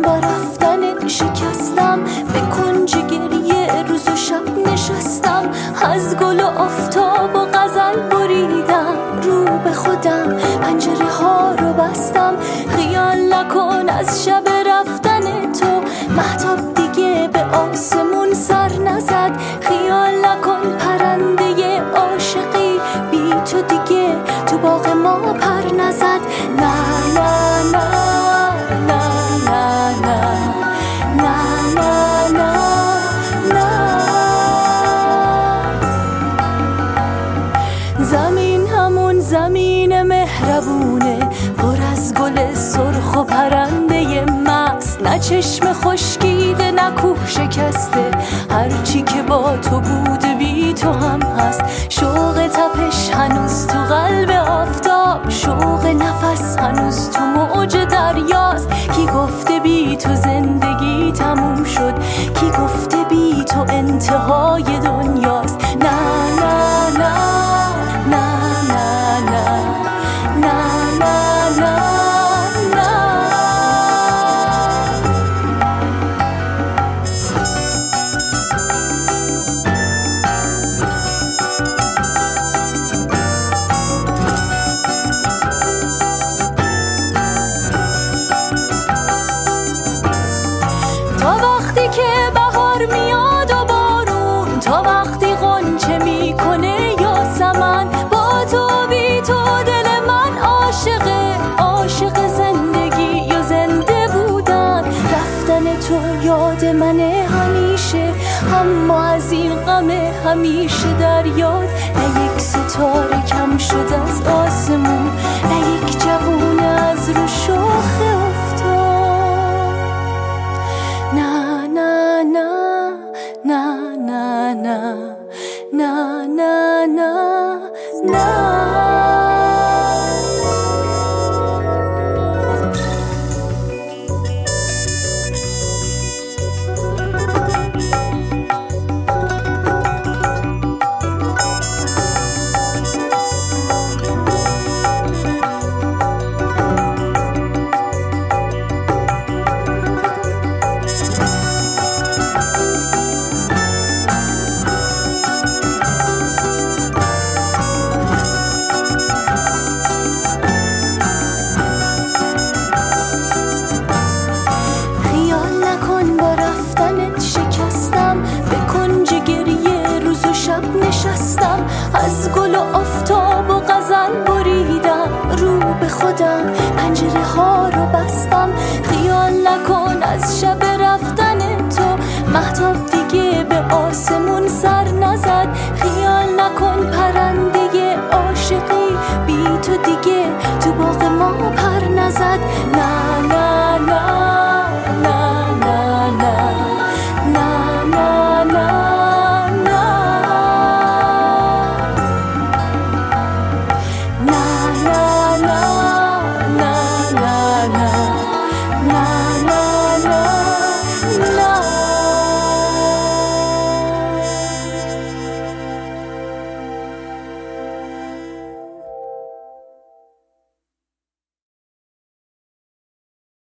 با رفتن شکستم، به کنج گریه روز و شب نشستم، از گل و آفتاب و غزل بریدم، رو به خودم پنجره ها رو بستم. خیال نکن از شب رفتن تو مهتاب دیگه به آسمون سر نزد، خیال نکن پرنده عاشقی بی تو دیگه تو باغ ما پر نزد. نه نه نه نه نه نه نه نه نه. زمین همون زمین مهربونه، پر از گل سرخ و پرنده مست، نه چشم خشکیده نه کوه شکسته، هرچی که با تو بود بی تو هم هست. شوق تپش هنوز تو قلب آفتاب، شوق نفس هنوز تو موج دریاست. کی گفته بی تو زندگی تموم شد، کی گفته بی تو انتهای دنیاست. نه نه نه نه نه نه نه نه نه. تا وقتی که بهار میاد و بارون، تا وقتی غنچه میکنه یاسمن، با تو بی تو دل من عاشقه، عاشق زندگی و زنده بودن. رفتن تو یاد منه همیشه، اما از این غم همیشه در یاد. نه یک ستاره کم شد از آسمون، نه یک جوونه از رو شاخه افتاد. نه نه نه نه نه نه نه نه نه نه. نشستم، از گل و آفتاب و غزل بریدم، رو به خودم پنجره ها رو بستم. خیال نکن از شب رفتن تو مهتاب دیگه به آسمون سر نزد، خیال نکن پرنده